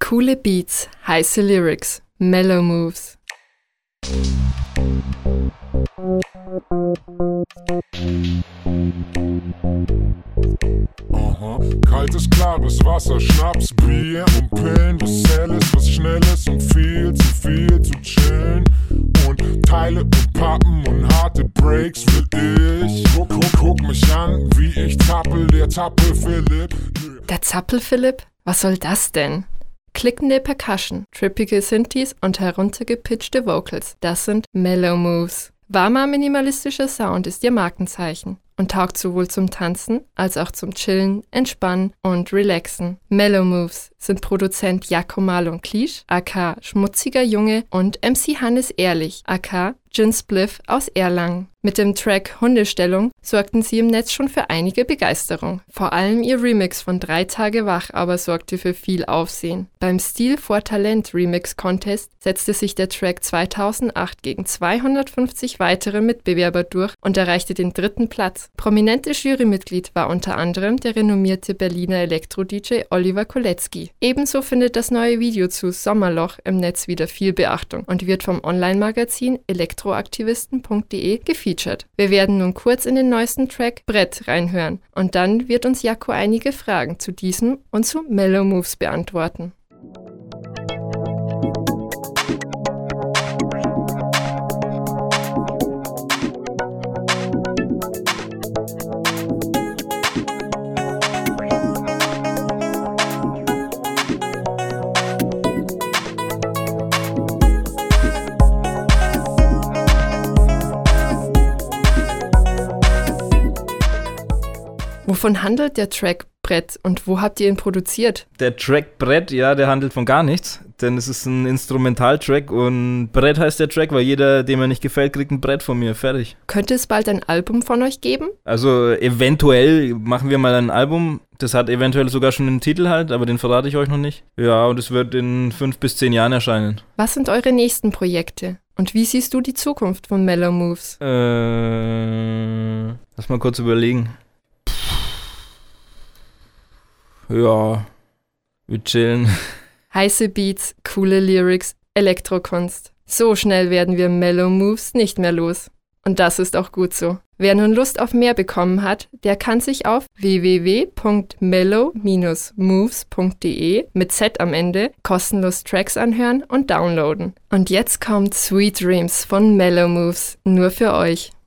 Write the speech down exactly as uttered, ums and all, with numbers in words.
Coole Beats, heiße Lyrics, Mellow Moves. Aha. Kaltes, klares Wasser, Schnaps, Bier und Pillen, was Helles, was Schnelles und viel zu viel zu chillen. Und Teile und Pappen und harte Breaks will ich. Guck, guck, guck mich an, wie ich zappel, der Zappel-Philipp. Der Zappel-Philipp? Was soll das denn? Klickende Percussion, trippige Synthes und heruntergepitchte Vocals, das sind Mellow Moves. Warmer, minimalistischer Sound ist ihr Markenzeichen und taugt sowohl zum Tanzen als auch zum Chillen, Entspannen und Relaxen. Mellow Moves sind Produzent Jaco Marlon Clich, aka Schmutziger Junge, und M C Hannes Ehrlich, aka Gin Spliff aus Erlangen. Mit dem Track Hundestellung sorgten sie im Netz schon für einige Begeisterung. Vor allem ihr Remix von Drei Tage wach aber sorgte für viel Aufsehen. Beim Stil vor Talent Remix Contest setzte sich der Track zweitausendacht gegen zweihundertfünfzig weitere Mitbewerber durch und erreichte den dritten Platz. Prominentes Jurymitglied war unter anderem der renommierte Berliner Elektro-D J Oliver Kolecki. Ebenso findet das neue Video zu Sommerloch im Netz wieder viel Beachtung und wird vom Online-Magazin elektroaktivisten punkt de gefeatured. Wir werden nun kurz in den neuesten Track Brett reinhören und dann wird uns Jaco einige Fragen zu diesem und zu Mellow Moves beantworten. Wovon handelt der Track Brett und wo habt ihr ihn produziert? Der Track Brett, ja, der handelt von gar nichts, denn es ist ein Instrumentaltrack und Brett heißt der Track, weil jeder, dem er nicht gefällt, kriegt ein Brett von mir, fertig. Könnte es bald ein Album von euch geben? Also eventuell machen wir mal ein Album, das hat eventuell sogar schon einen Titel halt, aber den verrate ich euch noch nicht. Ja, und es wird in fünf bis zehn Jahren erscheinen. Was sind eure nächsten Projekte? Und wie siehst du die Zukunft von Mellow Moves? Äh, lass mal kurz überlegen. Ja, wir chillen. Heiße Beats, coole Lyrics, Elektrokunst. So schnell werden wir Mellow Moves nicht mehr los. Und das ist auch gut so. Wer nun Lust auf mehr bekommen hat, der kann sich auf w w w punkt mellow Bindestrich moves punkt de mit Z am Ende kostenlos Tracks anhören und downloaden. Und jetzt kommt Sweet Dreams von Mellow Moves, nur für euch.